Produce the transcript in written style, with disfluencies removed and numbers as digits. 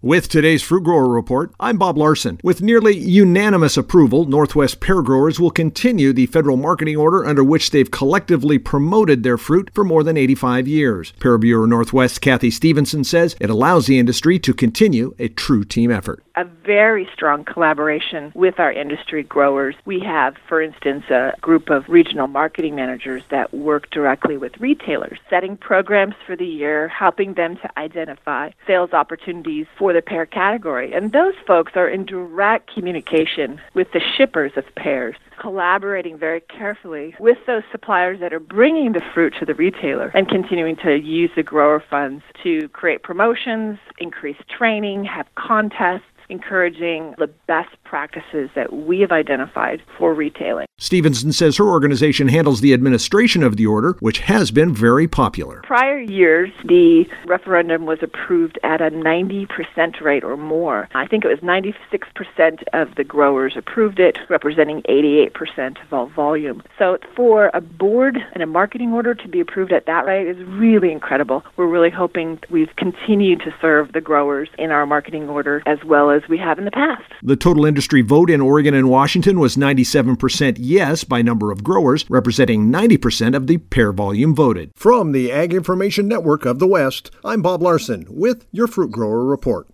With today's Fruit Grower Report, I'm Bob Larson. With nearly unanimous approval, Northwest pear growers will continue the federal marketing order under which they've collectively promoted their fruit for more than 85 years. Pear Bureau Northwest Kathy Stevenson says it allows the industry to continue a true team effort. A very strong collaboration with our industry growers. We have, for instance, a group of regional marketing managers that work directly with retailers, setting programs for the year, helping them to identify sales opportunities for the pear category. And those folks are in direct communication with the shippers of pears, collaborating very carefully with those suppliers that are bringing the fruit to the retailer and continuing to use the grower funds to create promotions, increase training, have contests, encouraging the best practices that we have identified for retailing. Stevenson says her organization handles the administration of the order, which has been very popular. Prior years, the referendum was approved at a 90% rate or more. I think it was 96% of the growers approved it, representing 88% of all volume. So for a board and a marketing order to be approved at that rate is really incredible. We're really hoping we've continued to serve the growers in our marketing order as well as we have in the past. The total industry vote in Oregon and Washington was 97% yes by number of growers, representing 90% of the pear volume voted. From the Ag Information Network of the West, I'm Bob Larson with your Fruit Grower Report.